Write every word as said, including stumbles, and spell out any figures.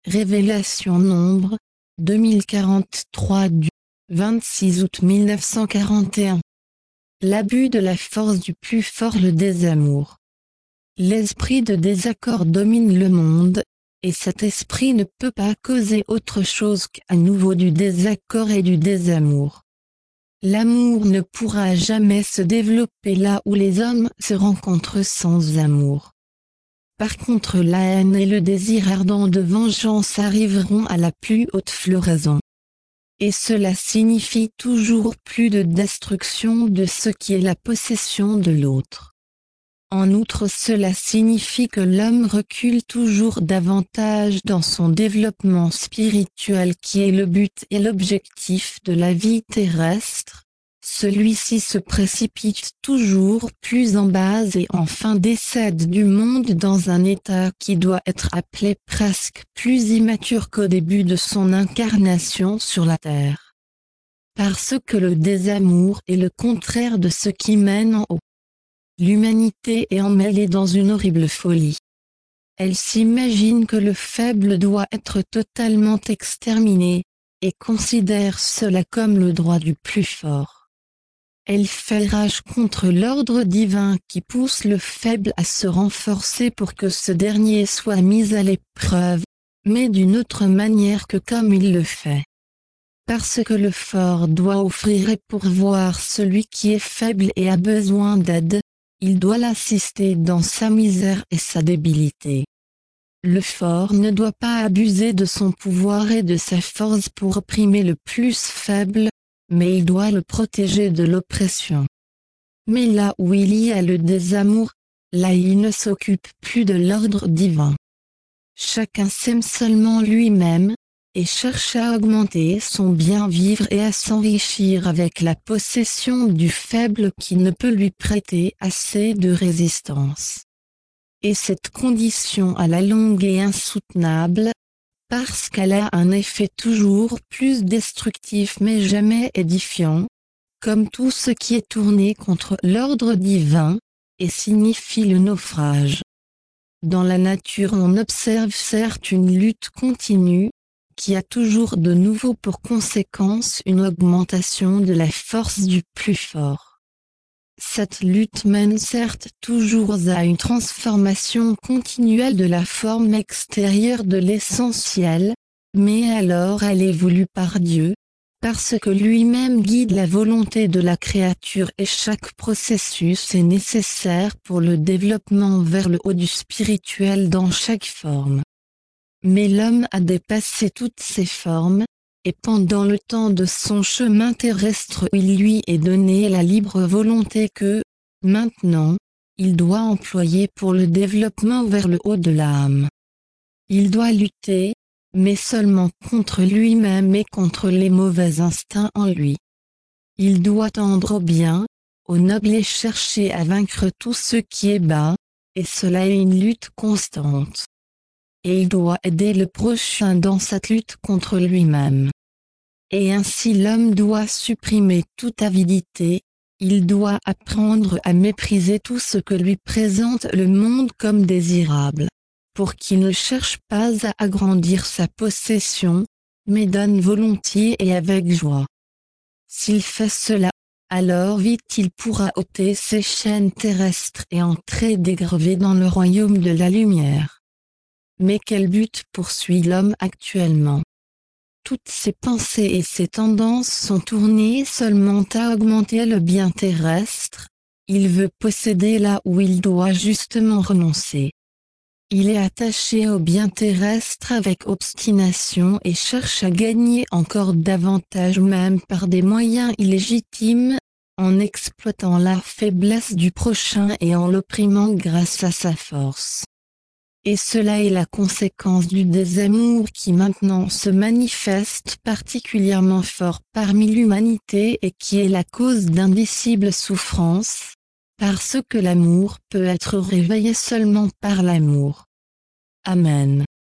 Révélation Nombre, deux mille quarante-trois du vingt-six août mille neuf cent quarante et un. L'abus de la force du plus fort, le désamour. L'esprit de désaccord domine le monde, et cet esprit ne peut pas causer autre chose qu'à nouveau du désaccord et du désamour. L'amour ne pourra jamais se développer là où les hommes se rencontrent sans amour. Par contre, la haine et le désir ardent de vengeance arriveront à la plus haute floraison. Et cela signifie toujours plus de destruction de ce qui est la possession de l'autre. En outre, cela signifie que l'homme recule toujours davantage dans son développement spirituel qui est le but et l'objectif de la vie terrestre. Celui-ci se précipite toujours plus en bas et enfin décède du monde dans un état qui doit être appelé presque plus immature qu'au début de son incarnation sur la terre. Parce que le désamour est le contraire de ce qui mène en haut. L'humanité est emmêlée dans une horrible folie. Elle s'imagine que le faible doit être totalement exterminé, et considère cela comme le droit du plus fort. Elle fait rage contre l'ordre divin qui pousse le faible à se renforcer pour que ce dernier soit mis à l'épreuve, mais d'une autre manière que comme il le fait. Parce que le fort doit offrir et pourvoir celui qui est faible et a besoin d'aide, il doit l'assister dans sa misère et sa débilité. Le fort ne doit pas abuser de son pouvoir et de sa force pour opprimer le plus faible, mais il doit le protéger de l'oppression. Mais là où il y a le désamour, là il ne s'occupe plus de l'ordre divin. Chacun s'aime seulement lui-même, et cherche à augmenter son bien-vivre et à s'enrichir avec la possession du faible qui ne peut lui prêter assez de résistance. Et cette condition à la longue est insoutenable, parce qu'elle a un effet toujours plus destructif mais jamais édifiant, comme tout ce qui est tourné contre l'ordre divin, et signifie le naufrage. Dans la nature on observe certes une lutte continue, qui a toujours de nouveau pour conséquence une augmentation de la force du plus fort. Cette lutte mène certes toujours à une transformation continuelle de la forme extérieure de l'essentiel, mais alors elle est voulue par Dieu, parce que lui-même guide la volonté de la créature et chaque processus est nécessaire pour le développement vers le haut du spirituel dans chaque forme. Mais l'homme a dépassé toutes ces formes, et pendant le temps de son chemin terrestre il lui est donné la libre volonté que, maintenant, il doit employer pour le développement vers le haut de l'âme. Il doit lutter, mais seulement contre lui-même et contre les mauvais instincts en lui. Il doit tendre au bien, au noble et chercher à vaincre tout ce qui est bas, et cela est une lutte constante. Et il doit aider le prochain dans cette lutte contre lui-même. Et ainsi l'homme doit supprimer toute avidité, il doit apprendre à mépriser tout ce que lui présente le monde comme désirable, pour qu'il ne cherche pas à agrandir sa possession, mais donne volontiers et avec joie. S'il fait cela, alors vite il pourra ôter ses chaînes terrestres et entrer dégrevé dans le royaume de la lumière. Mais quel but poursuit l'homme actuellement? Toutes ses pensées et ses tendances sont tournées seulement à augmenter le bien terrestre, il veut posséder là où il doit justement renoncer. Il est attaché au bien terrestre avec obstination et cherche à gagner encore davantage même par des moyens illégitimes, en exploitant la faiblesse du prochain et en l'opprimant grâce à sa force. Et cela est la conséquence du désamour qui maintenant se manifeste particulièrement fort parmi l'humanité et qui est la cause d'indicibles souffrances, parce que l'amour peut être réveillé seulement par l'amour. Amen.